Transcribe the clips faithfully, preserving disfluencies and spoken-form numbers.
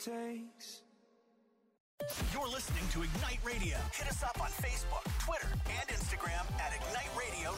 takes. You're listening to Ignite Radio. Hit us up on Facebook, Twitter, and Instagram at Ignite Radio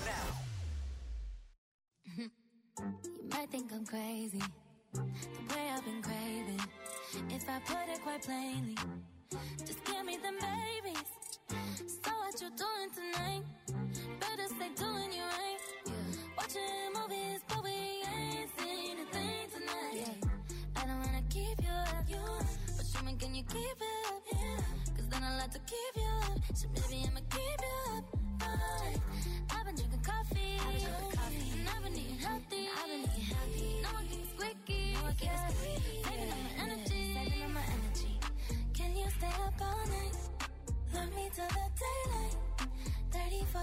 now. You might think I'm crazy, the way I've been craving. If I put it quite plainly, just give me them babies. So what you doing tonight? Better stay doing you right. Yeah. Watching movies, but we ain't seen a thing tonight. Yeah. I don't wanna keep you up, you up. But show me, can you keep it up? Yeah. Cause then I like to keep you up. So maybe I'ma keep you up. Right. I've been drinking coffee, I've been drinking coffee. And I've been eating healthy, I've been eating healthy. No one keeps squeaky, no one keeps squeaky. Saving up my energy, saving up my energy. Can you stay up all night? Love me till the daylight. thirty for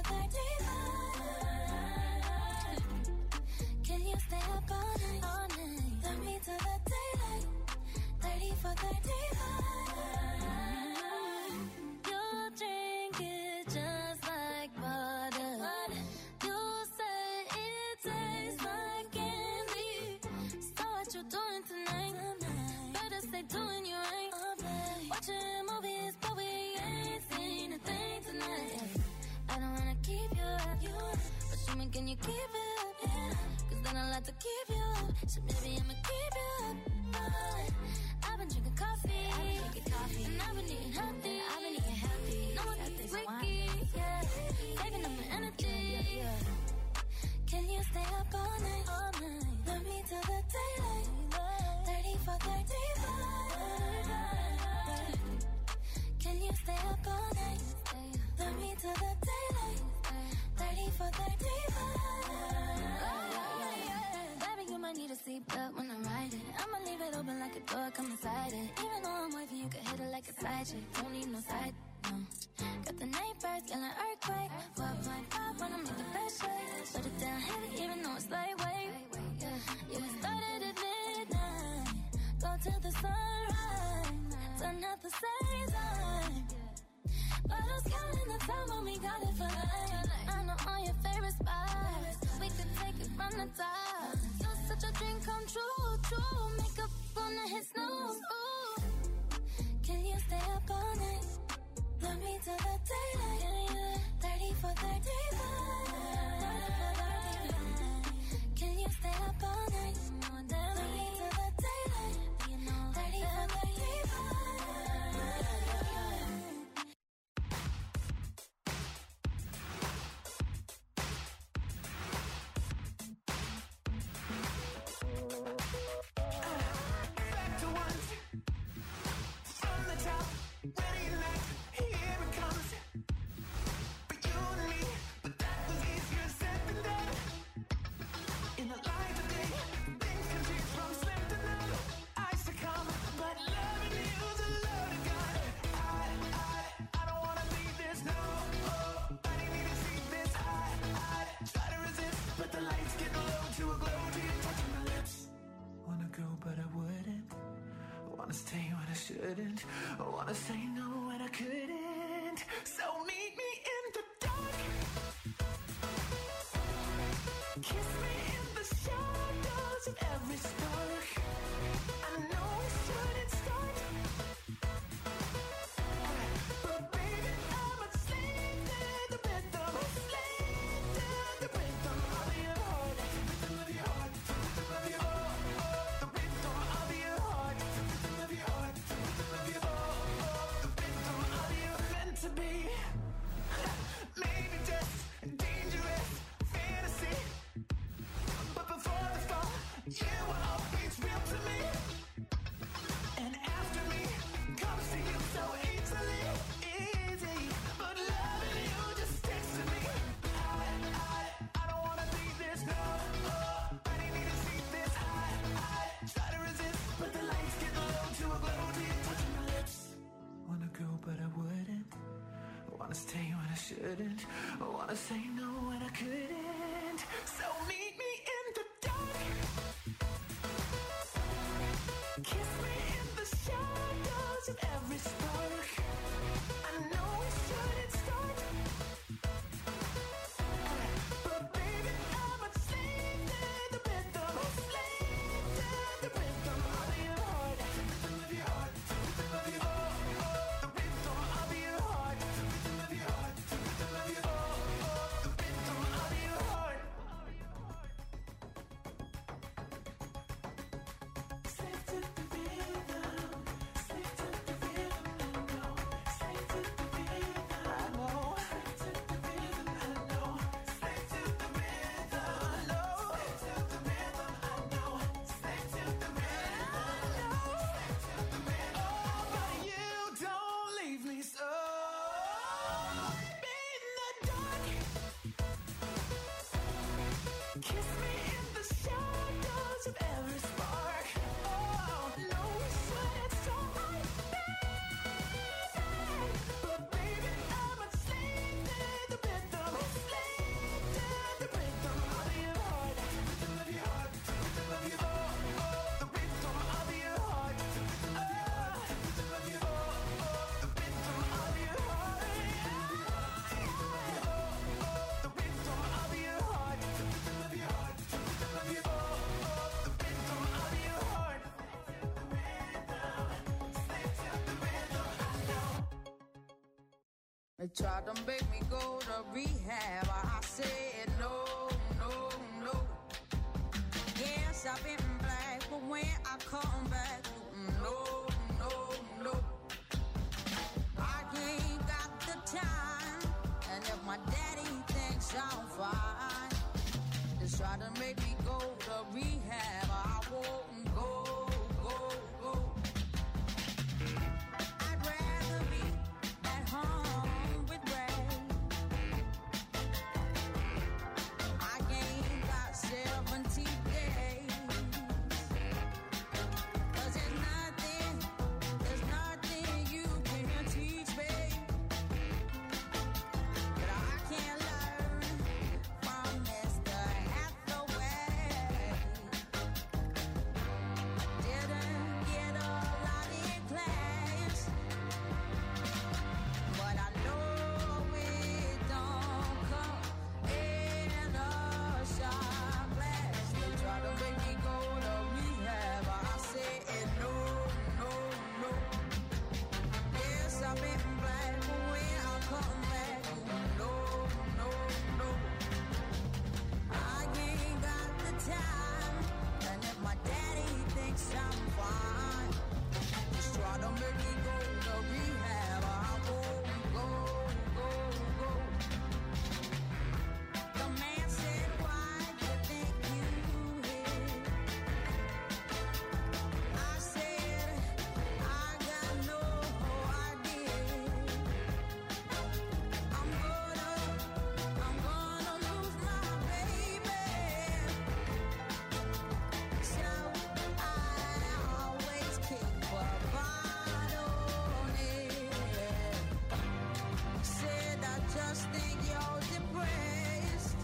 thirty-five. Can you stay up all night? All night. Love me till the daylight. thirty for thirty-five. You'll drink it just like water. You say it tastes like candy. So what you doing tonight? Better stay doing you right. Watching movies, but we ain't seen a thing tonight. I don't wanna keep you up, you up. But show me, can you keep it up? Yeah. Cause then I like to keep you up. So maybe I'ma keep you up. Right. I've been drinking coffee, I've been drinking coffee. And I've been eating healthy, I've been eating healthy. No one keeps squeaky, yeah. Saving up my energy, yeah, yeah. Can you stay up all night? All night. Love me till the daylight. thirty for thirty-five. Can you stay up all night? Love me till the daylight. thirty for thirty-five. Baby, you might need a seatbelt when I ride it. I'ma leave it open like a door, come inside it. Even though I'm wavy, you can hit it like a side chick. Don't need no side, no. Got the night birds, yelling earthquake. four point five when I make the best shake. Put it down heavy, even though it's lightweight. Yeah, we started at midnight. Go till the sunrise. Turn out the same time. But who's counting the time when we got it for life? I know all your favorite spots. We could take it from the top. You're such a dream come true, true. Makeup on the hit snooze. Ooh. Can you stay up all night? Love me till the daylight. thirty for thirty-five. Can you stay up all night? Love me till the daylight. thirty for thirty-five. Shouldn't. I wanna say no when I couldn't. So meet me in the dark. Kiss me in the shadows of every spark. I know we shouldn't start, but baby I'm a slave to the rhythm. A slave to the rhythm of your heart. Rhythm of your heart. Rhythm of your heart. The rhythm of your heart. Rhythm of your heart. To be maybe just dangerous fantasy, but before the fall you were always real to me, and after me comes to you so easily, easy, but loving you just sticks to me. I, I, I don't wanna leave this, no, oh, I didn't need to see this. I, I try to resist, but the lights get low to a glow to you touching my lips. Wanna go but I wouldn't. I wanna stay when I shouldn't. I wanna say no when I couldn't. So meet me in the dark. Kiss me in the shadows of every spark. I know we shouldn't start, but baby I'm a slave to the rhythm. A slave to the rhythm of your heart. Rhythm of your heart. They tried to make me go to rehab. I said no, no, no. Yes, I've been black, but when I come back, no, no, no. I ain't got the time, and if my daddy thinks I'm fine, they try to make me go to rehab. I won't go, go, go. I'd rather be at home with Ray. I ain't got seventy days. 'Cause there's nothing, there's nothing you can teach me that I can't learn from Mister Hathaway. Didn't get a lot in class, but I know it don't come in a shot glass. They try to make me go to rehab. I said no, no, no. Yes, I've been black, but when I come back, no, no, no. I ain't got the time, and if my daddy thinks I'm fine, just try to make me go to rehab. I won't go, go, go. The man said, why do you think you hit? I said, I got no idea. I'm gonna, I'm gonna lose my baby. So I always keep a bottle on it. Said I just think you're depressed.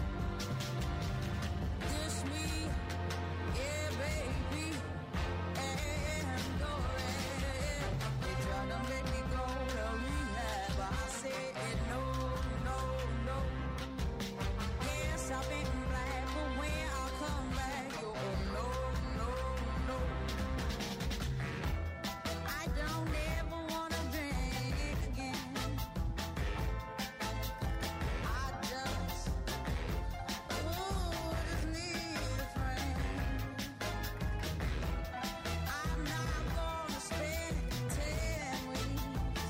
This me, yeah, baby, and go red. They try to make me go to rehab. I said no, no, no. Yes, I've been black, but when I come back, you no, no, no. I don't ever wanna drink again. I just, ooh, just need a friend. I'm not gonna spend ten weeks.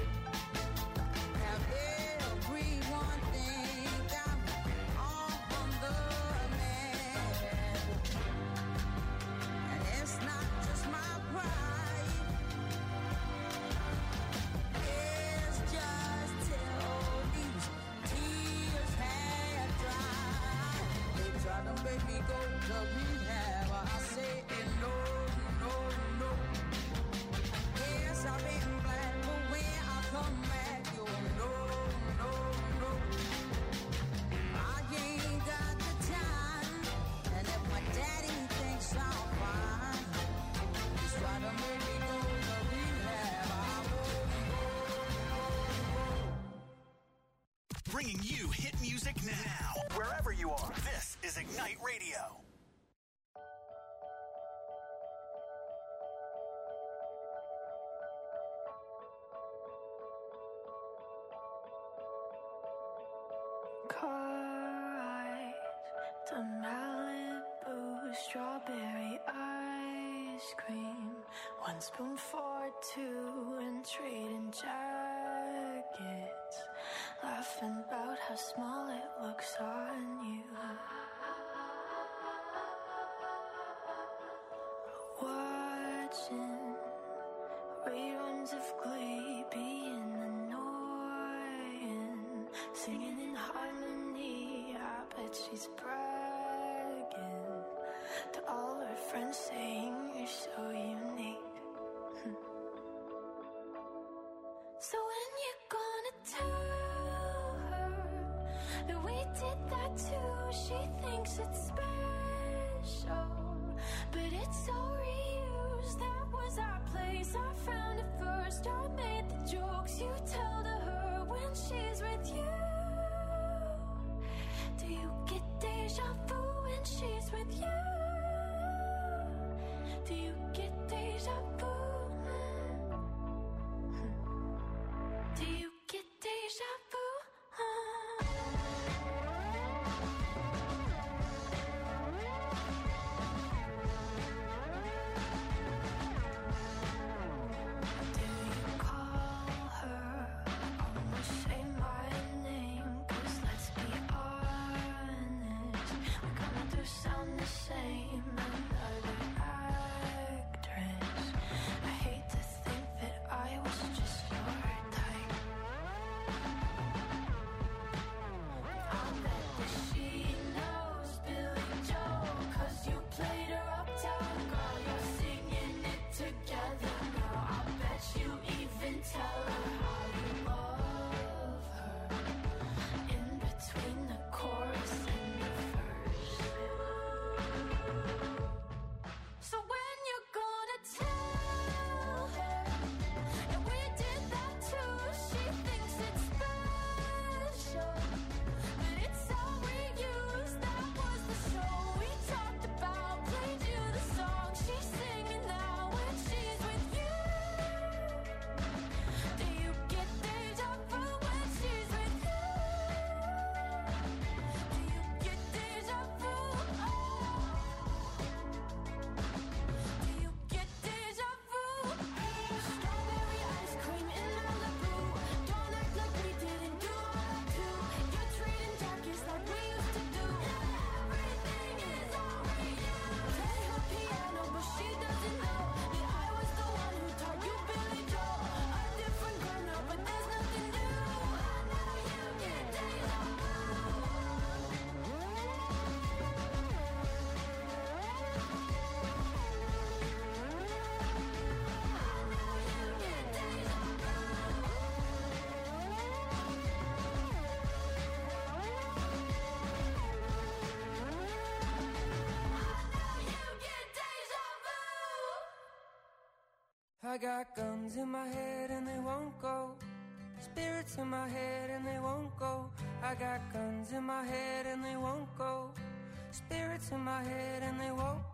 Have everyone think I'm on the man. And it's not just my pride. It's just till these tears have dried. They try to make me go to rehab. I say no, no, no. Yes, I've been black, but when I come back, you no, no, no. I ain't got the time, and if my daddy thinks I'm fine, just try to make me go to rehab. I won't go, go, go. Bringing you hit music now. Wherever you are, this is Ignite Radio. Car ride to Malibu, strawberry ice cream. One spoon for two and trading jackets. Laughing about how small it looks on you. Watching reruns of Glee, being annoying. Singing in harmony, I bet she's bragging to all her friends, saying you're so unique. So when you gonna tell her that we did that too? She thinks it's special, but it's so reused. That was our place, I found it first. I made the jokes you tell to her when she's with you. Do you get deja vu when she's with you? Do you get deja vu? Do you get deja I got guns in my head and they won't go. Spirits in my head and they won't go. I got guns in my head and they won't go. Spirits in my head and they won't.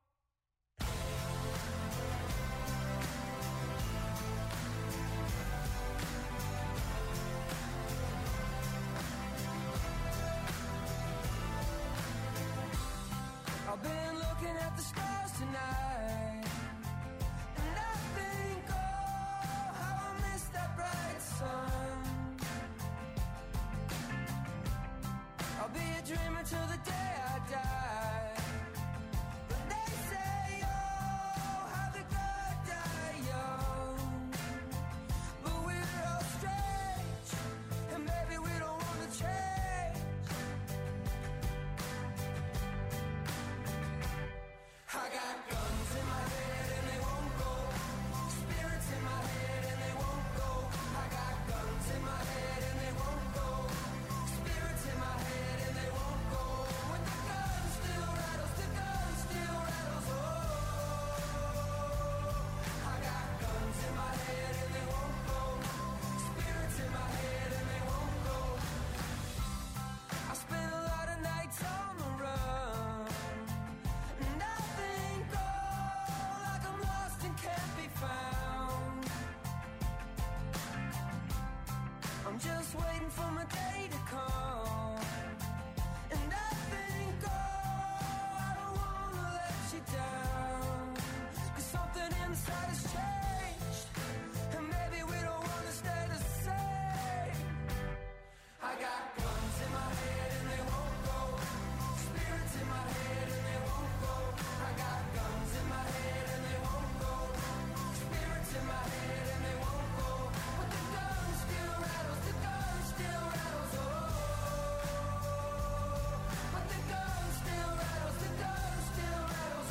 I've been looking at the stars tonight, and I think, oh, how I miss that bright sun. I'll be a dreamer till the day I die. But they say, oh, how the good die young. But we're all strange, and maybe we don't want to change. I got guns in my head and they won't go. Spirits in my head and they won't go. I got guns in my head and they won't go. Spirits in my head and they won't go. When the gun still rattles, the gun still rattles. Oh, I got guns in my head and they won't go. Spirits in my head and they won't go. I spent a lot of nights on the run, and I think, oh, like I'm lost and can't be found. I'm just waiting for my day to come, and I think, oh, I don't wanna let you down, 'cause something inside has changed, and maybe we don't wanna stay the same. I got guns in my head and they won't go. Spirits in my head and they won't go. I got guns in my head and they won't go. Spirits in my head and they won't go. But the gun still rattles, the gun still rattles, oh. But the gun still rattles, the gun still rattles,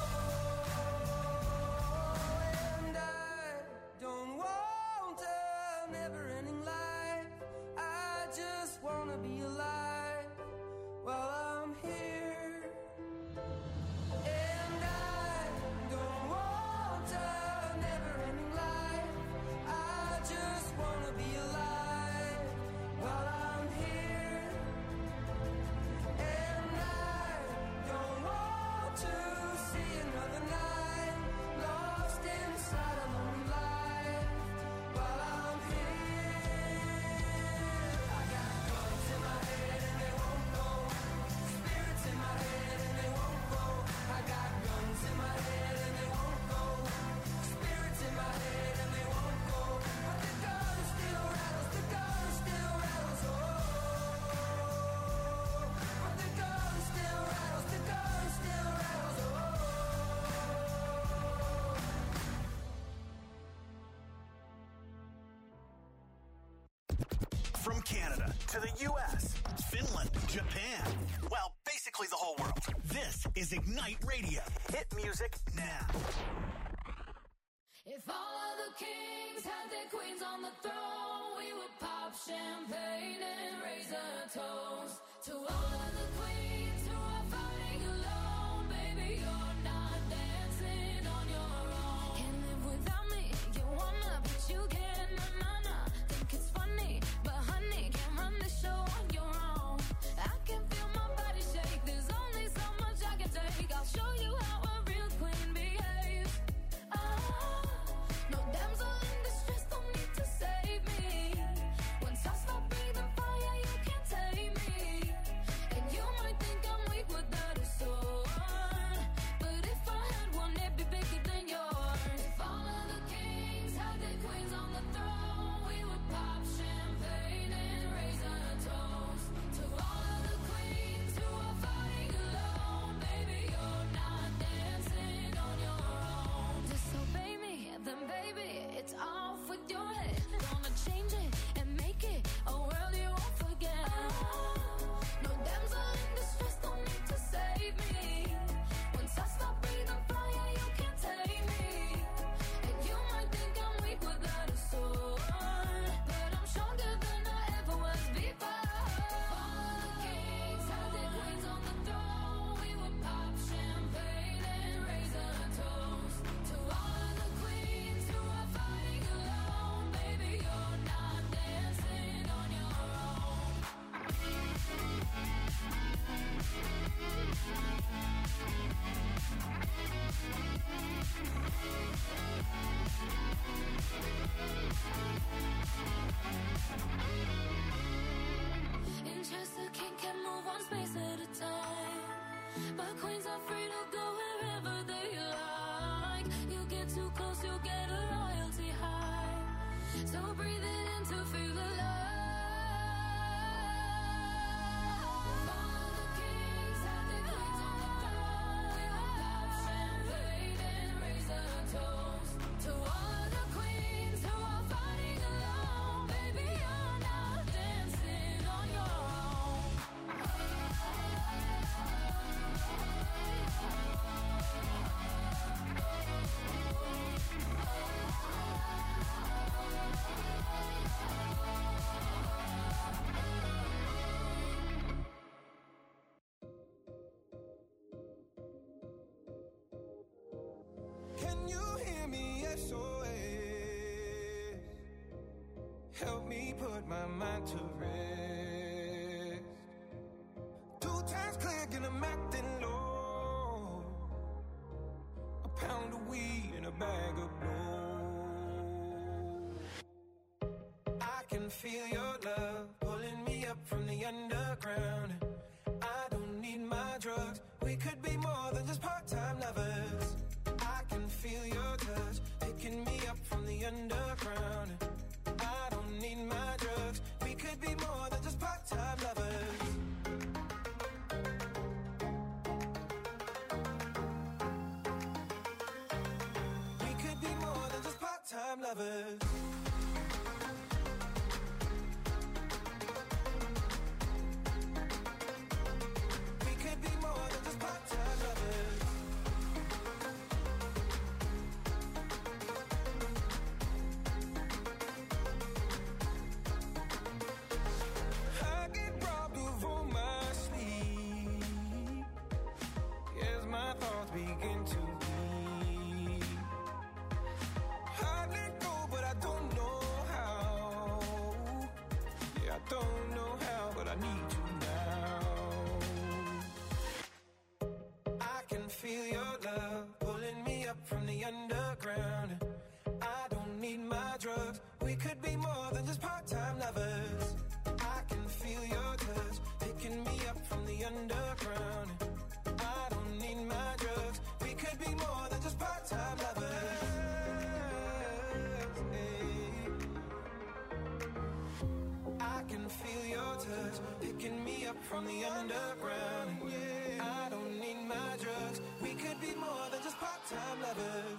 oh. And I don't want a never-ending life. I just wanna be alive while I'm here. And I don't want a never-ending life. I just wanna be alive while I'm here. And I don't want to see another night lost inside a lonely life while I'm here. I got guns in my head and they won't go. Spirits in my head and they won't go. I got guns in my head and they won't go. Spirits in my head and they won't go. But the gun still rattles, the gun still rattles, oh. But the gun still rattles, the gun still rattles, oh. From Canada to the U S, Finland, Japan, well, basically the whole world. This is Ignite Radio. Hit music now. If all of the kings had their queens on the throne, we would pop champagne and raise a toast to all of the queens who are fighting alone. Baby, you're not dancing on your own. Can't live without me, you wanna, but you can't. Na na na, think it's funny, but honey, can't run the show on your own. I can feel my body shake. There's only so much I can take. I'll show you how a real queen behaves. Ah, no damsel in distress, don't need to save me. Once I stop breathing fire, you can't tame me. And you might think I'm put my mind to rest. Two times clicking, I'm acting low. A pound of weed and a bag of blow. I can feel your love pulling me up from the underground. I don't need my drugs. We could be more than just part-time lovers. I can feel your touch picking me up from the underground. I don't need my drugs. We could be more than just part-time lovers. We could be more than just part-time lovers. We could be more than just part-time lovers. I get robbed of all my sleep as my thoughts begin to leave. I let go, but I don't know how. Yeah, I don't know how, but I need you now. I can feel your love pulling me up from the underground. I don't need my drugs. We could be more than just part-time lovers. I can feel your touch picking me up from the underground. I don't need my drugs. We could be more than just part-time lovers. Hey. I can feel your touch picking me up from the underground. I don't need my drugs. We could be more than just part-time lovers.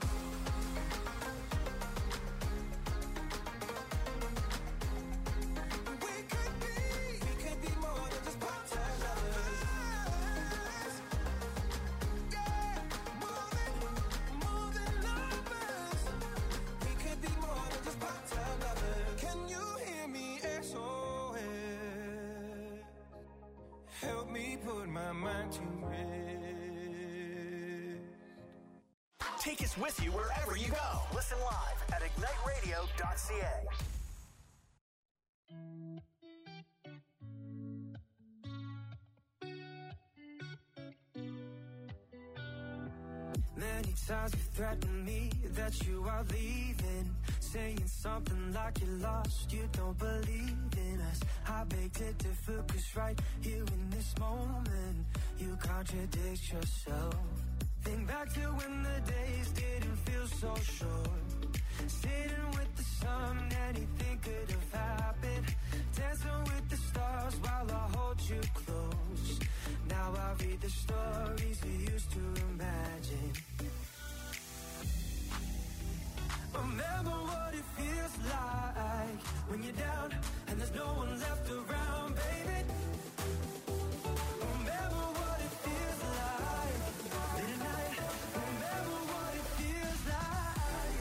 We could be, we could be more than just part-time lovers. Yeah, more than, more than lovers. We could be more than just part-time lovers. Can you hear me, S O S? Help me put my mind to rest. Take us with you wherever you go. Listen live at ignite radio dot c a. Many times you threatened me that you are leaving, saying something like you're lost, you don't believe in us. I beg to differ, cause right here in this moment, you contradict yourself. Think back to when the days didn't feel so short, sitting with the sun, anything could have happened, dancing with the stars while I hold you close. Now I read the stories we used to imagine. Remember what it feels like when you're down and there's no one left around, baby. Remember what it feels like late at night. Remember what it feels like.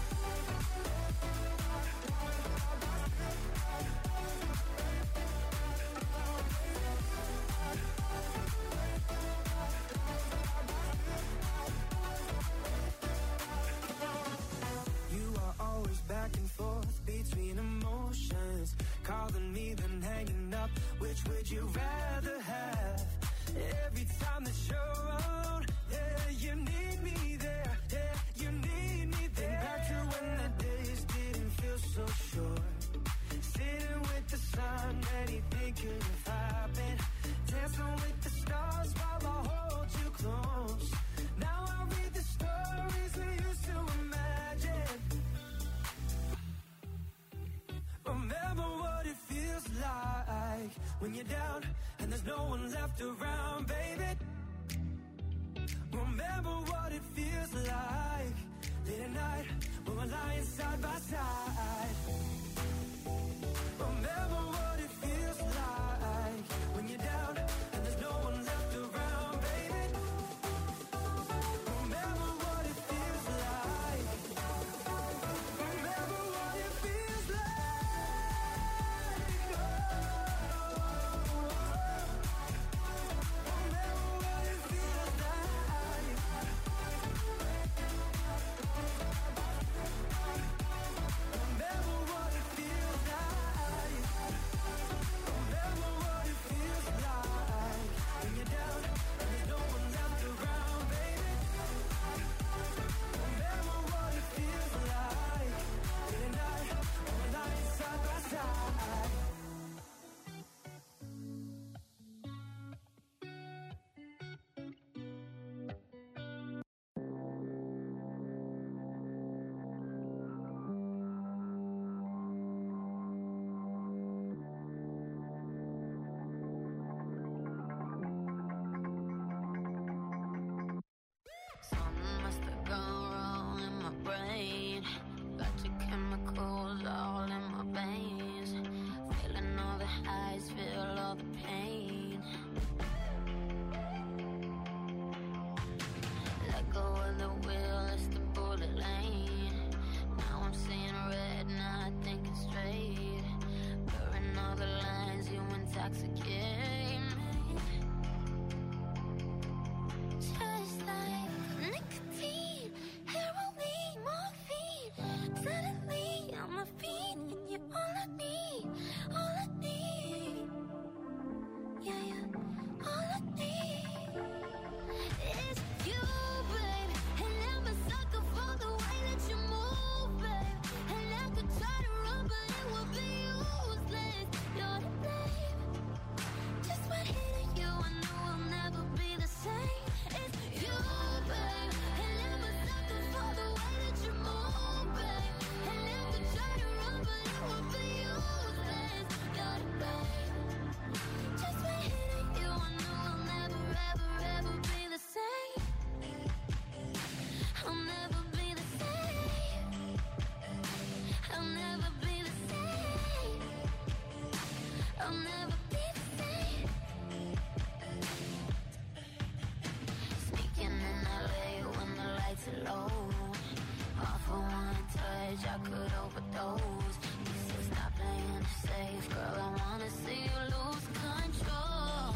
You are always back and forth between emotions, calling me then hanging up. Which would you rather have? Every time that you're around, yeah, you need me there, yeah, you need me there. Think back to when the days didn't feel so short, sitting with the sun, anything could have happened, dancing with the stars while I hold you close. Now I read the stories we used to imagine. Remember what it feels like when you're down and there's no one left around, baby. Remember what it feels like late at night when we're lying side by side. Remember what it feels like when you're down and there's no one left around, baby. Remember what it feels like. Remember what it feels like. Remember what it feels like. Remember what your eyes, feel all the pain. Let go of the wheel, it's the bullet lane. Now I'm seeing red, not thinking straight. Blurring all the lines, you intoxicate me. Just like nicotine, heroin, morphine. Suddenly I'm a fiend, and you're all I need, all I need. Yeah, yeah, all I need is you, babe. And I'm a sucker for the way that you move, babe. And I could try to run, but it would be useless. You're to blame. Just by hitting you, I know I'll never be the same. It's you, babe. And I'm a sucker for the way that you move, babe. And I could try to run, but it would be useless. You're to blame. Just by hitting you, I know I'll never, ever, ever be the same. I'll never be the same. I'll never be the same. I'll never be the same. Sneaking in L A when the lights are low. All for one touch, I could overdose. You said stop playing it safe, girl. I wanna see you lose control.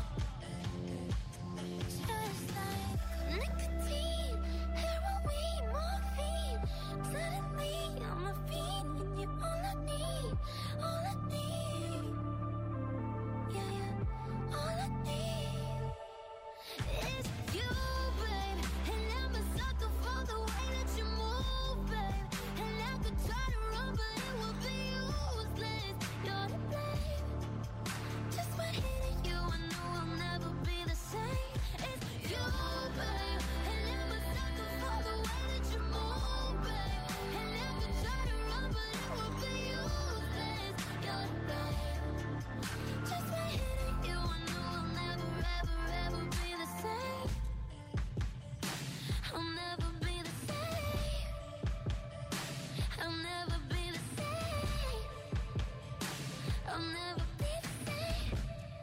Just like nicotine, heroin, morphine. Suddenly I'm a fiend, and you're all I need, all I need. Yeah, yeah, all I need is you, babe. And I'm a sucker for the way that you move, babe. And I could try to run, but it would be useless. You're to blame. Just by hitting you, I know I'll never be the same. It's you, babe. And I'm a sucker for the way that you move, babe. And I could try to run, but it would be useless. You're to blame. Just by hitting you, I know I'll never, ever, ever be the same. I'll never be the same. I'll never be the same. I'll never be the same.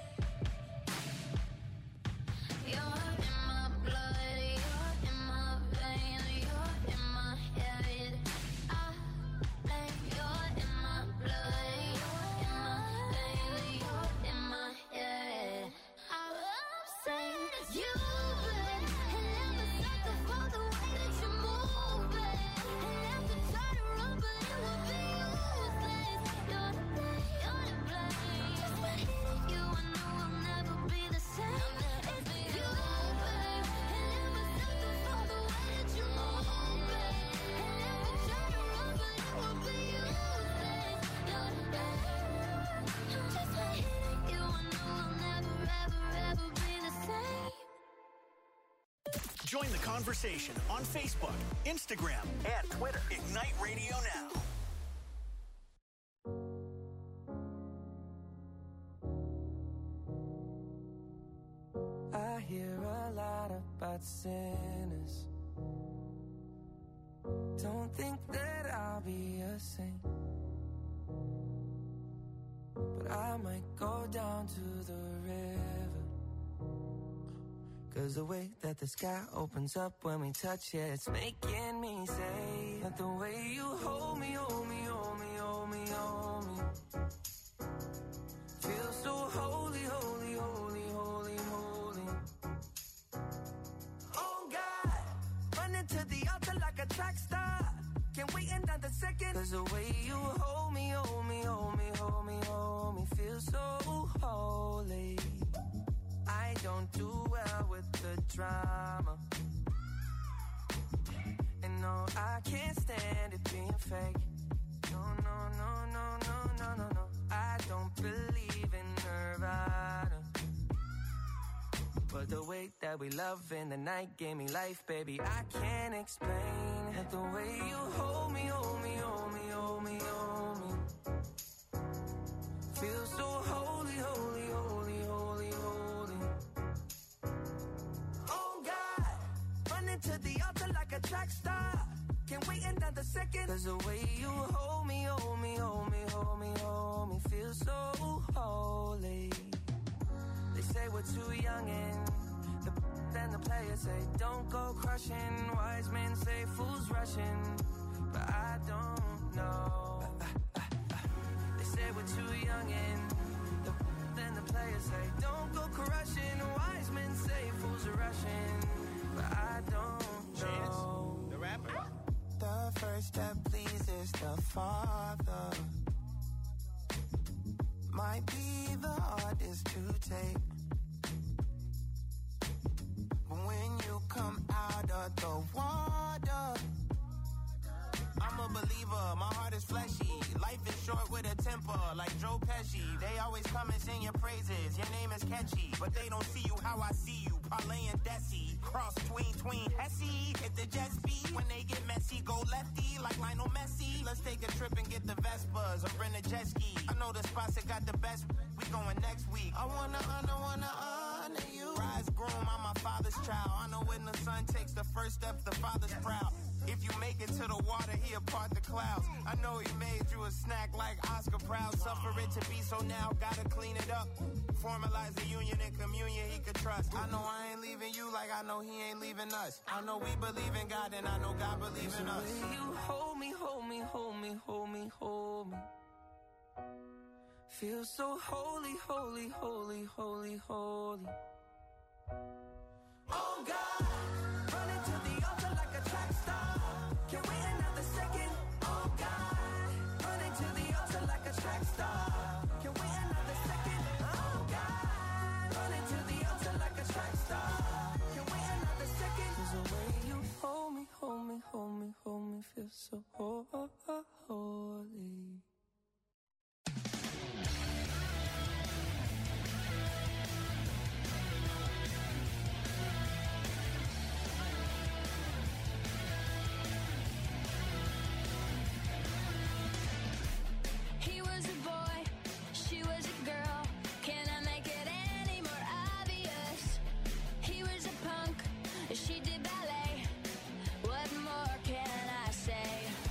You're in my blood, you're in my veins, you're in my head. I blame you're in my blood, you're in my veins, you're in my head. I'm saying you, babe, and I'm a sucker for the way that you move, babe. And I could try to run, but it would be useless. You're to blame, you're to blame. Just by hitting you, I know I'll never be the same. It's you, babe, and I'm a sucker for the way that you move, babe. And I could try to run, but it would be useless. You're to blame. Just by hitting you, I know I'll never, ever, ever be the same. Join the conversation on Facebook, Instagram, and Twitter. Ignite Radio Now. I hear a lot about sinners. Don't think that I'll be a saint, but I might go down to the river. Cause the way that the sky opens up when we touch it, it's making me say that the way you hold me, hold me, hold me, hold me, hold me, feels so holy, holy, holy, holy, holy. Oh God, running to the altar like a track star. Can't wait another second. Cause the way you hold me, hold me, hold me, hold me, hold me, feels so holy. I don't do well with the drama, and no, I can't stand it being fake. No, no, no, no, no, no, no, no. I don't believe in Nirvana, but the way that we love in the night gave me life, baby. I can't explain that the way you hold me, hold me, hold me, hold me, hold me, feels so holy, holy, holy, holy, holy. Oh God, running to the altar like a track star. Can't wait another second. Cause the way you hold me, hold me, hold me, hold me, hold me, feels so holy. the players say, don't go crushing. Wise men say fools rushing, but I don't know. They say we're too young and the, then the players say, don't go crushing. Wise men say fools are rushing, but I don't know. The rapper. The first step pleases the Father. Might be the hardest to take. But when you come out of the water, I'm a believer, my heart is fleshy. Life is short with a temper, like Joe Pesci. They always come and sing your praises, your name is catchy. But they don't see you how I see you, Parlay and Desi. Cross tween, tween, Hesse. Hit the jet speed, when they get messy, go lefty, like Lionel Messi. Let's take a trip and get the Vespas, or rent a jet ski. I know the spots that got the best, we going next week. I wanna honor, wanna honor you. Rise groom, I'm my father's child. I know when the son takes the first step, the father's proud. If you make it to the water, he'll part the clouds. I know he made you a snack like Oscar Proud. Suffer it to be, so now gotta clean it up. Formalize the union and communion he could trust. I know I ain't leaving you like I know he ain't leaving us. I know we believe in God and I know God believes in us. You hold me, hold me, hold me, hold me, hold me. Feel so holy, holy, holy, holy, holy. Oh God, running to the altar like a track star. Can't wait another second. Oh God, running to the altar like a track star. Can't wait another second. Oh God, running to the altar like a track star. Can't wait another second. 'Cause the way you hold me, hold me, hold me, hold me, feel so holy. He was a boy, she was a girl. Can I make it any more obvious? He was a punk, she did ballet. What more can I say?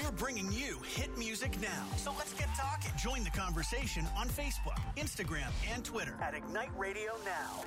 We're bringing you hit music now. So let's get talking. Join the conversation on Facebook, Instagram, and Twitter at Ignite Radio Now.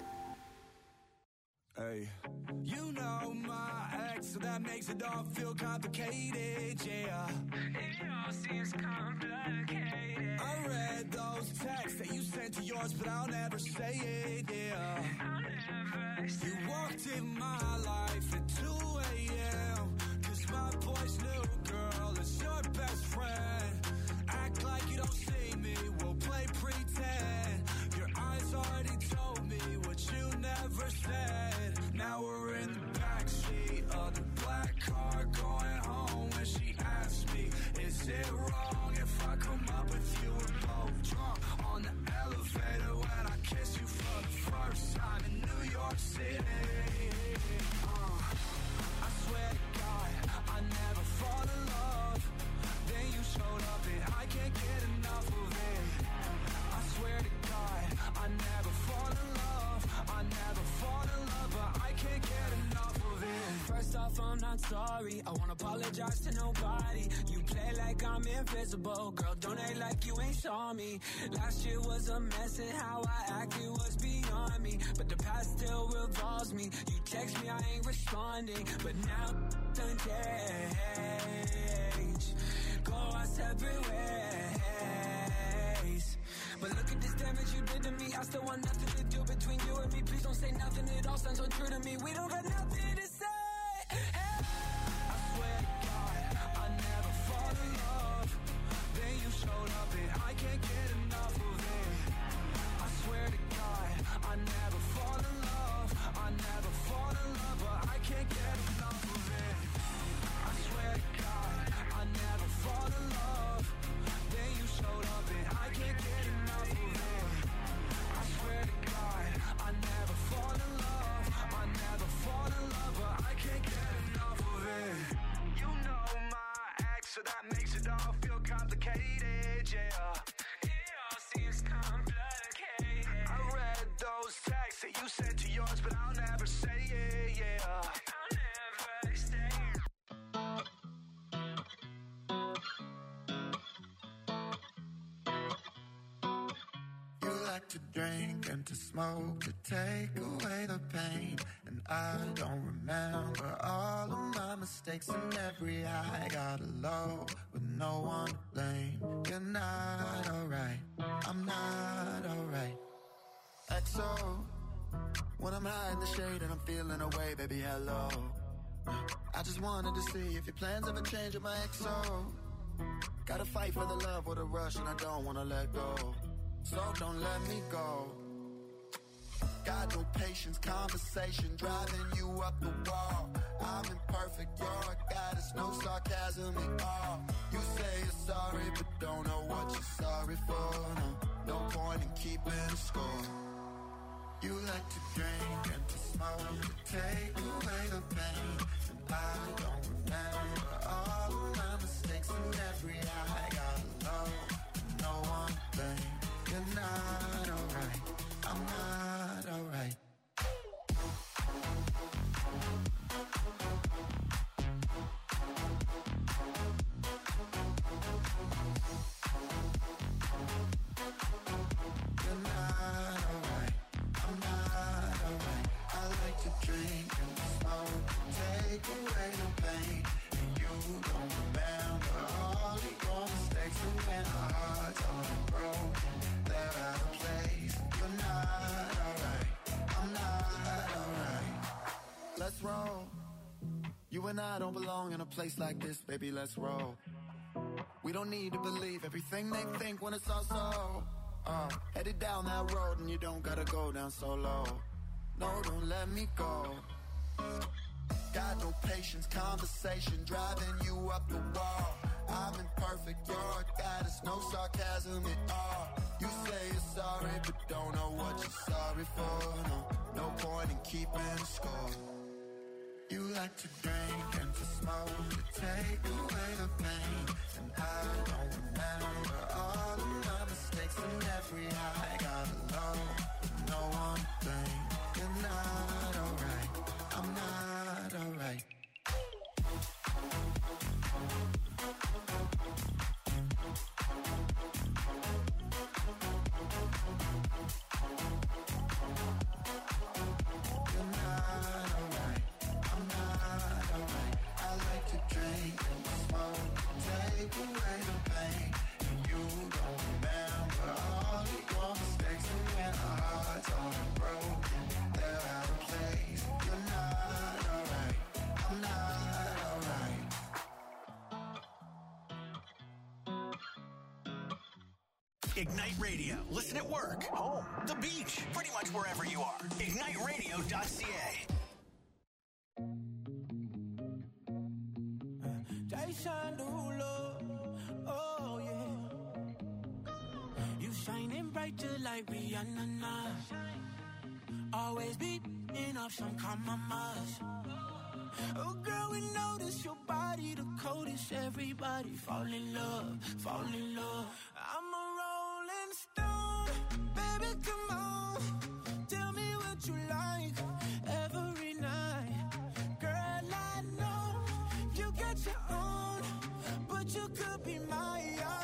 Hey, you know my ex, so that makes it all feel complicated, yeah. It all seems complicated. I read those texts that you sent to yours, but I'll never say it, yeah. I'll never say it. You walked in my life at two a.m. Cause my boy's new girl is your best friend. Act like you don't see me, we'll play pretend. Your eyes already told me what you never said. Now we're in the backseat of the black car going home. When she asked me, is it wrong if I come up with you? We're both drunk on the elevator when I kiss you for the first time in New York City. Uh, I swear to God, I never fall in love. Then you showed up and I can't get enough of it. I swear to God, I never fall in love. I never fall in love, but I can't get enough of it. First off, I'm not sorry. I won't apologize to nobody. You play like I'm invisible. Girl, don't act like you ain't saw me. Last year was a mess and how I acted was beyond me. But the past still revolves me. You text me, I ain't responding. But now, done change. Go our separate ways. But look at this damage you did to me. I still want nothing to do between you and me. Please don't say nothing, it all sounds so true to me. We don't got nothing to say. Hey. I swear to God, I never fall in love. Then you showed up and I can't get enough of it. I swear to God, I never fall in love. I never fall in love, but I can't get enough of it. I swear to God, I never fall in love. Then you showed up and I can't get enough of it. I swear to God, I never fall in love. I never fall in love, but I can't get enough of it. You know my ex, so that makes it all feel complicated, yeah. It all seems complicated. I read those texts that you sent to yours, but I'll never say it, yeah. I'll never say it. Like to drink and to smoke to take away the pain. And I don't remember all of my mistakes and every high. Got a low with no one to blame. You're not alright, I'm not alright. X O, when I'm high in the shade and I'm feeling away, baby, hello. I just wanted to see if your plans ever change with my X O. Gotta fight for the love or the rush and I don't wanna let go. So don't let me go. Got no patience, conversation driving you up the wall. I'm imperfect, you're a goddess, no sarcasm at all. You say you're sorry, but don't know what you're sorry for. No, no point in keeping score. You like to drink and to smoke to take away the pain. And I don't remember all of my mistakes and every high. Got love, no one thing. You're not alright, I'm not alright. You're not alright, I'm not alright. I like to drink and to smoke, take away the pain. And you don't remember all of your mistakes. And when our hearts are broken, they're out of place. You're not alright, I'm not alright. Let's roll. You and I don't belong in a place like this, baby, let's roll. We don't need to believe everything they think when it's all so. Uh, headed down that road and you don't gotta go down so low. No, don't let me go. Got no patience, conversation driving you up the wall. I'm imperfect, you're a goddess, no sarcasm at all. You say you're sorry, but don't know what you're sorry for. No, no point in keeping score. You like to drink and to smoke to take away the pain. And I don't remember all of my mistakes and every high. Got alone with no one thing. You're not alright, I'm not alright. drink and smoke, take away the pain. And you don't remember all of your mistakes. And when our hearts are broken, they're out of place. You're not alright, I'm not alright. Ignite Radio. Listen at work, home, the beach, pretty much wherever you are. ignite radio dot c a. Shine the ruler, oh yeah. You shining bright just like Rihanna now. Always beating up some compromise. Oh girl, we notice your body the coldest. Everybody fall in love, fall in love. I'm a rolling stone, baby, come on. Tell me what you like every night. Girl, I know you got your own, but you could be mine.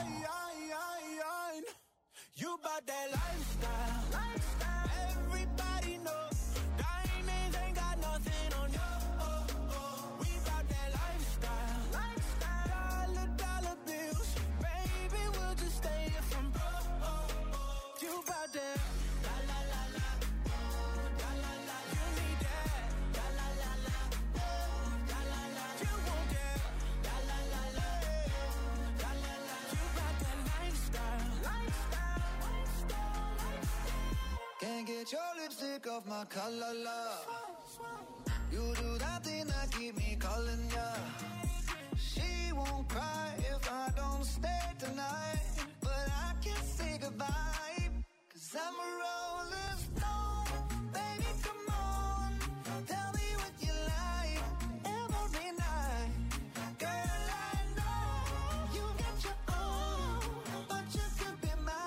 You bout that lifestyle, lifestyle. Everybody knows diamonds ain't got nothing on you. Oh, oh. We bout that lifestyle, lifestyle. Dollar, dollar bills, baby, we'll just stay here from broke. Oh, oh. You bout that, la la la la, la la la. You need that, la la la la, la la la. You want that, la la la la, la la la. You bout that lifestyle, lifestyle. Can't get your lipstick off my collar, love. You do that thing that keep me calling ya. She won't cry if I don't stay tonight, but I can't say goodbye, cause I'm a rolling stone. Baby, come on, tell me what you like every night. Girl, I know you got your own, but you could be mine.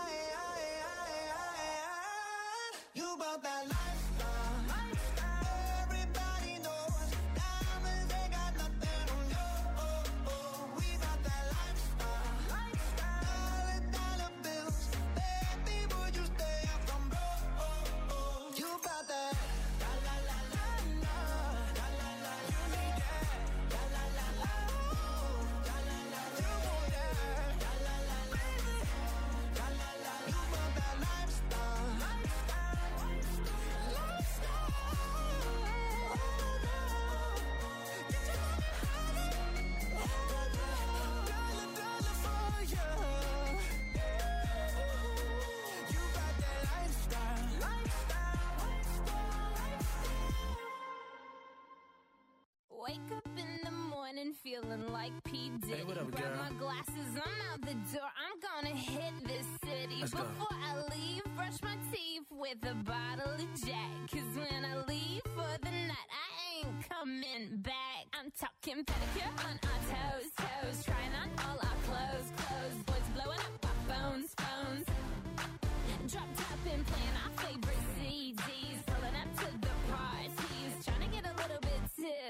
You about that lifestyle, lifestyle. Everybody knows diamonds ain't got nothing on you. Oh, oh. We about that lifestyle, lifestyle. Dollar, dollar bills, baby, would you stay up from broke? Oh, oh. You about that, la la la la la, la la la. You need that, la la la la, la la la. You want that, la la la la, la la la. You about that lifestyle, lifestyle. Wake up in the morning feeling like P. Diddy. Hey, what up, Grab girl? my glasses, I'm out the door. I'm gonna hit this city. Let's go. Before I leave, brush my teeth with a bottle of Jack. Cause when I leave for the night, I ain't coming back. I'm talking pedicure on our toes, toes. Trying on all our clothes, clothes. Boys blowing up our phones, phones. Drop top and playing our favorite C Ds. Pulling up to the parties. Trying to get a little bit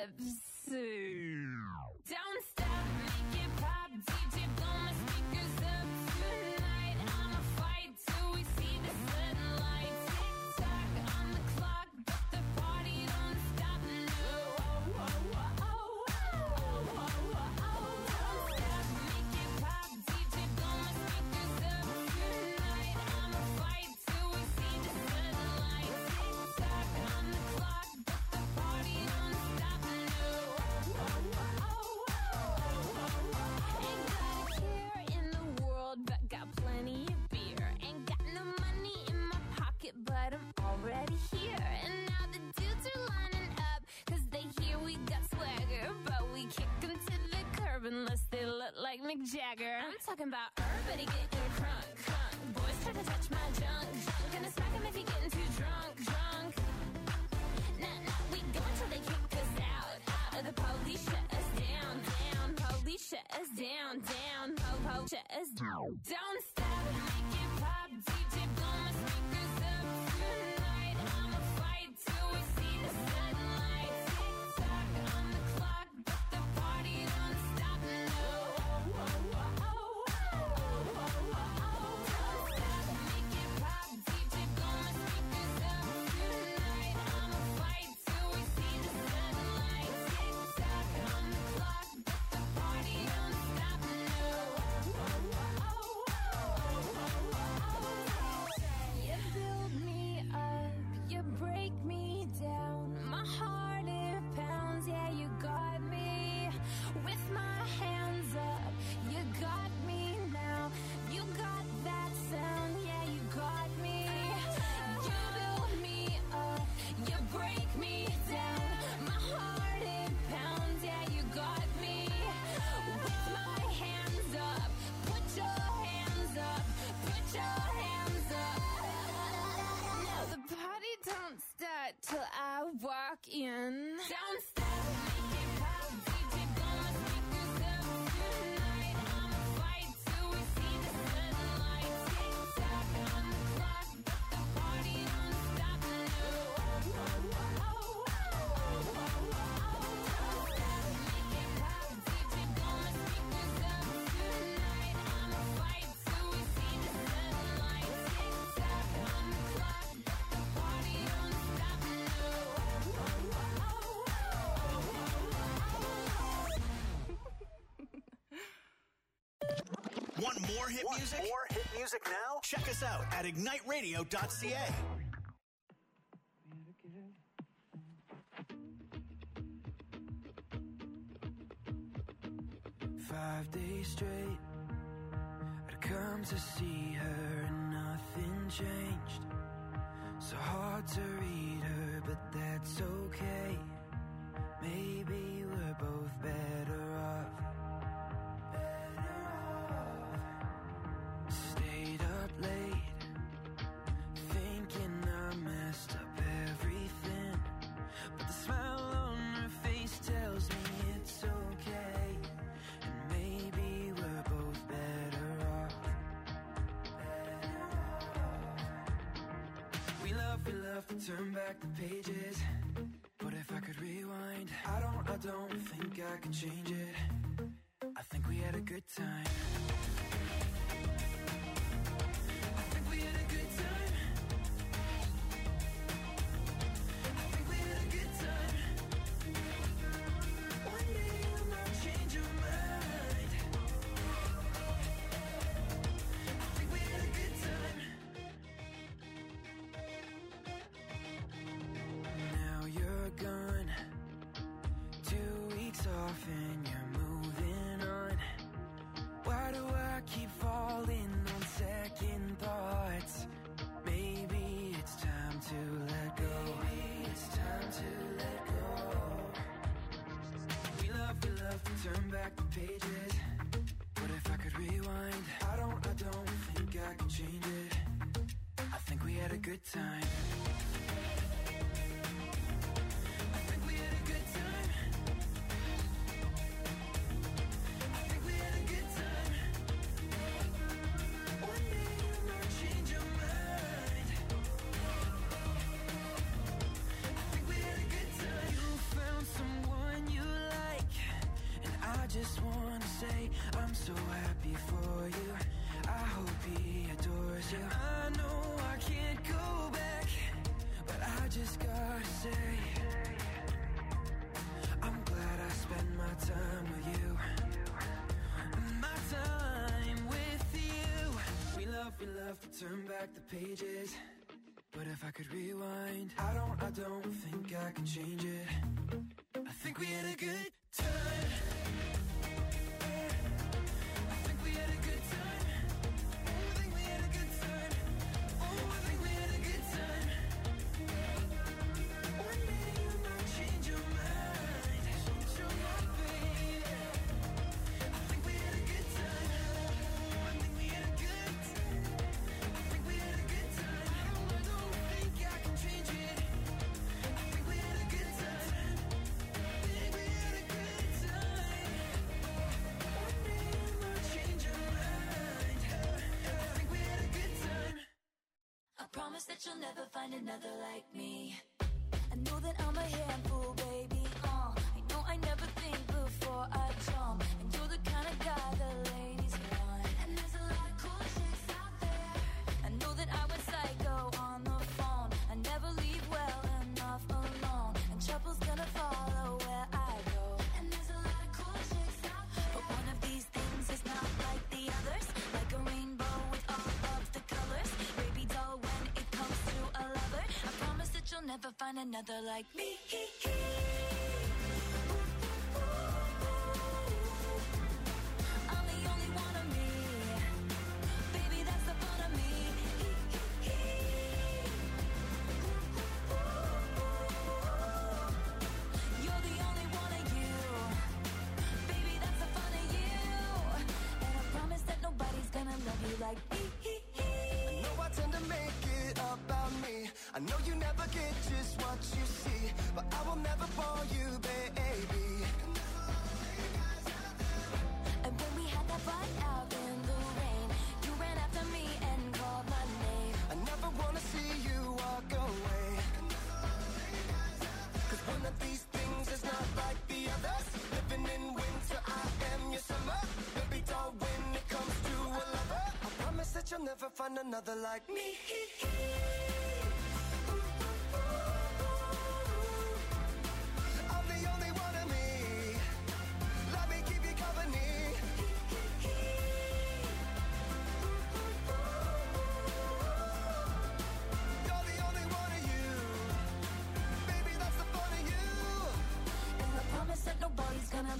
tipsy. Don't stop, make it pop. D J, blow my speakers up tonight. I'ma fight till we see the sunlight. Tick tock on the clock, but the party don't stop. No, oh, oh, oh, oh, oh, oh, oh, oh. Don't stop, make it pop. D J, blow my speakers up tonight. I'ma fight till we see the sunlight. Tick tock on the clock, but the party don't stop. No, oh, oh, oh, oh, oh, oh. Ain't got a care in the world, but got plenty of beer. Ain't got no money in my pocket, but I'm already here. And now the dudes are lining up, cause they hear we got swagger. But we kick them to the curb unless they look like Mick Jagger. I'm talking about everybody getting crunk, crunk. Boys try to touch my junk, junk. Gonna smack him if he getting too drunk, drunk. Nah, nah, we go until they kick us out, out. Or the police shut us down, down. Police shut us down, down. Po, po, shut us down. Don't stop, make it pop. D J, blow my speakers up tonight. I'ma fight till we see the sunlight. Tick tock on the clock, but the party don't stop. No, oh, oh, oh, oh, oh, oh, oh, oh. Don't stop, make it pop. D J, blow my speakers up tonight. I'ma fight till we see the sunlight. Tick tock on the clock, but the party more hit Want music? more hit music now? Check us out at ignite radio dot c a. Five days straight, I'd come to see her and nothing changed. So hard to read her, but that's okay. Maybe we're both better off. Better off. Stayed up late, thinking I messed up everything. But the smile on her face tells me it's okay. And maybe we're both better off. Better off. We love, we love to turn back the pages. But if I could rewind, I don't, I don't think I could change it. I think we had a good time. I think we had a good time. I think we had a good time. One day you might change your mind. I think we had a good time. Now you're gone, two weeks off and you're moving on. Why do I keep falling on second thoughts? Maybe it's time to let go. Maybe it's time to let go. We love, we love to turn back the pages. But if I could rewind, I don't, I don't think I could change it. I think we had a good time. I think we had a good time. I think we had a good time. One day you might change your mind. I think we had a good time. You found someone you like, and I just wanna say I'm so happy for you. I hope he adores you. I know I can't go back, but I just gotta say I'm glad I spent my time with you. My time with you. We love, we love to turn back the pages. But if I could rewind, I don't, I don't think I can change it. I think we had a good time. I think we had a good time. Oh, I think we had a good time. Oh, I think we had a good time. One day you might change your mind. Change your mind, baby. I think we had a good time. I think we had a good time. I think we had a good time. I don't, I don't think I can change it. I think we had a good time. I think we had a good time. One day you might change your mind. I think we had a good time. I promise that you'll never find another like me. I know that I'm a handful, baby. Uh, I know I never think before I jump, and you're the kind of guy the ladies want. And there's a lot of cool chicks out there. I know that I went psycho on the phone. I never leave well enough alone, and trouble's gonna follow where I go. And there's a lot of cool chicks out there, but one of these things is not like the others. Like a rainbow with all of the colors. Baby doll, when it comes to a lover, I promise that you'll never find another like me. I'm the only one of me. Baby, that's the fun of me. You're the only one of you. Baby, that's the fun of you. And I promise that nobody's gonna love you like me. I know I tend to make it about me. I know you never get just what you see, but I will never bore you, baby. And when we had that fight out in the rain, you ran after me and called my name. I never wanna see you walk away. Cause one of these things is not like the others. Living in winter, I am your summer. Baby doll, when it comes to a lover, I promise that you'll never find another like me. I'm the only one of me. Let me keep you company.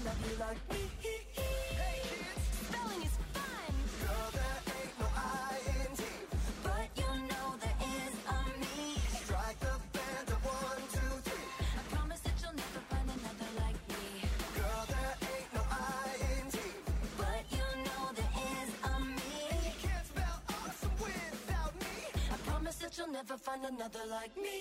love you like me. Hey kids, Spelling is fun, girl, there ain't no I N G. but you know there is a me. Strike the band of one, two, three. I promise that you'll never find another like me. Girl, there ain't no I N G. But you know there is a me. You can't spell awesome without me. I promise that you'll never find another like me.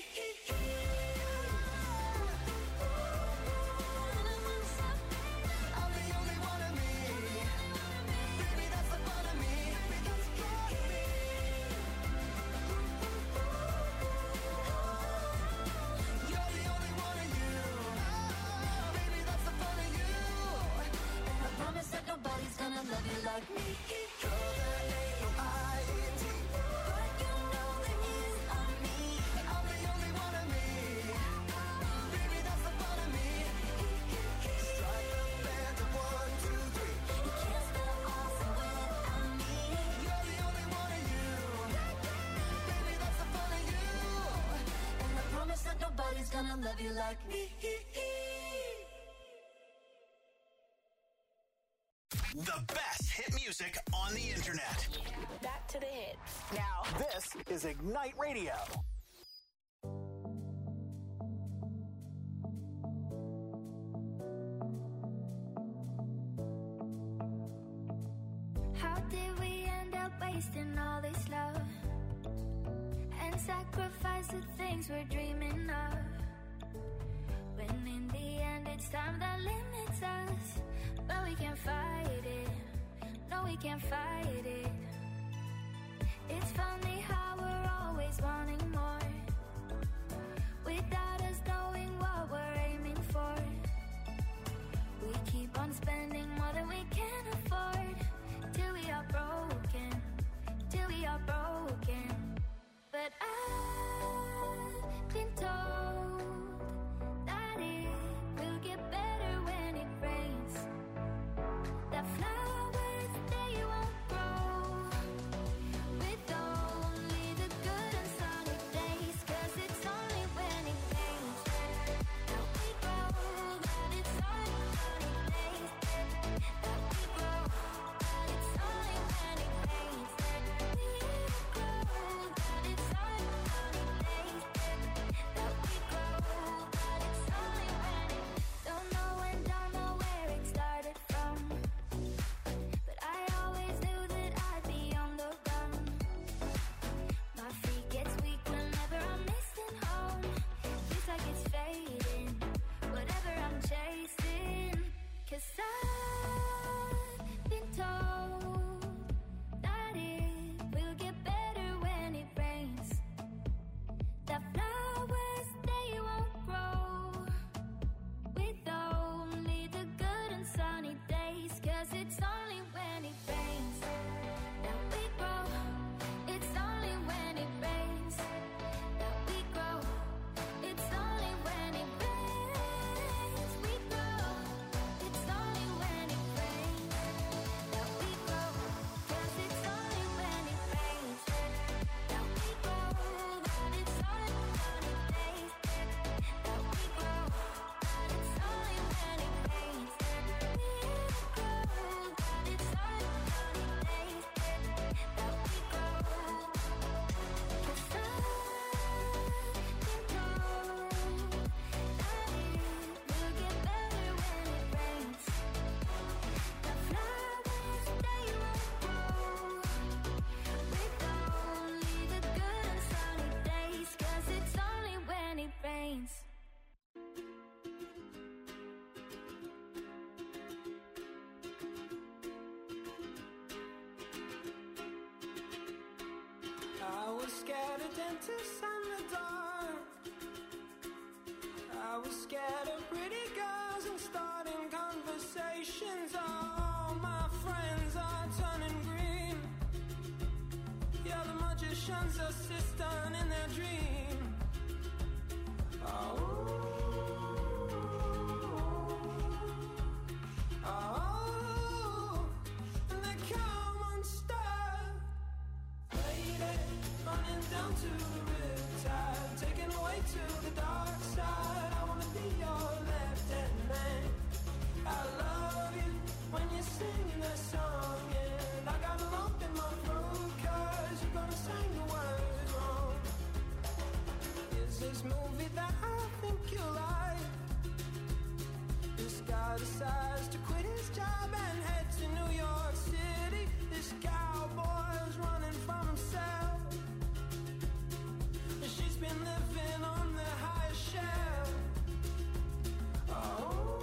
I'm the only one of me. Baby, that's the fun of me. Baby, that's the fun of me. You're the only one of you. Baby, that's the fun of you. I promise that nobody's gonna love you like me. Girl, there ain't no I N G. But you know there is a me. I'm the only one of me. Baby, that's the fun of me. Strike the band of one, two, three. You can't spell awesome without me. You're the only one of you. Baby, that's the fun of you. And I promise that nobody's gonna love you like me. The best hit music on the internet. Back to the hits. Now, this is Ignite Radio. How did we end up wasting all this love and sacrifice the things we're dreaming of? When in the end it's time that limits us, but we can't fight it. No, we can't fight it. It's funny how we're always wanting more without us knowing what we're aiming for. We keep on spending more than we can afford till we are broken, till we are broken. But I've been told that it will get better when it rains. That flowers, they won't grow with only the good and sunny days. 'Cause it's only when it rains that we grow. That it's only sunny days that we grow. That it's only when it rains that we grow. That it's only sunny days that we grow. That it's only when it don't know and don't know where it started from. But I always knew that I'd be on the run. My feet gets weak whenever I'm missing home. Feels like it's fading, whatever I'm chasing. 'Cause I've been told that it will get better when it rains. That flowers, they won't grow with only the good and sunny days. 'Cause it's only when it rains that we grow. It's only when it rains that we grow. It's only when it rains we grow. It's only when it rains that we grow. 'Cause it's only when it rains that we grow. That it's only sunny days that we grow. That it's only when it rains that we grow. That it's only sunny days that we grow. 'Cause I've been told that it will get better when it rains. The flowers, they won't grow with only the good and sunny days. 'Cause it's only when it rains. I was scared of dentists and the dark. I was scared of pretty girls and starting conversations. All my friends are turning green. You're the magician's assistant in their dream. Oh, oh, and they come unstuck. Lady, running down to the riptide, taken away to the dark side. I wanna be your left hand man. I love singing that song, and I got a lump in my throat, cause you're gonna sing the words wrong. Is this movie that I think you like? This guy decides to quit his job and head to New York City. This cowboy's running from himself. She's been living on the highest shelf. Oh,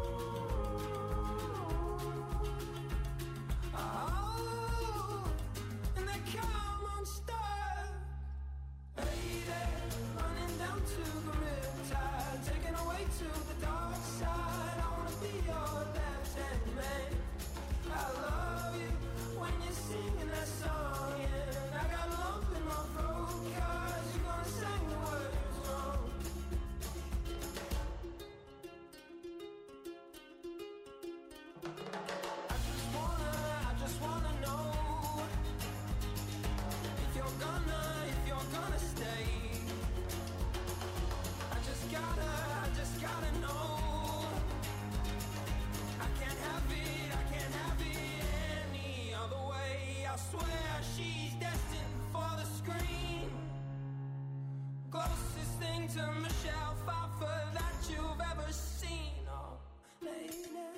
oh, and they come unstuck. Lady, running down to the riptide, taken away to the dark side. I wanna be your left-hand man. I love you when you're singing that song, and I got a lump in my throat, cause you're gonna sing the words wrong. I just wanna, I just wanna know if you're gonna, if you're gonna stay. I just gotta, I just gotta know. I can't have it, I can't have it any other way. I swear she's destined for the screen. Closest thing to Michelle Pfeiffer that you've ever seen. Oh, lady.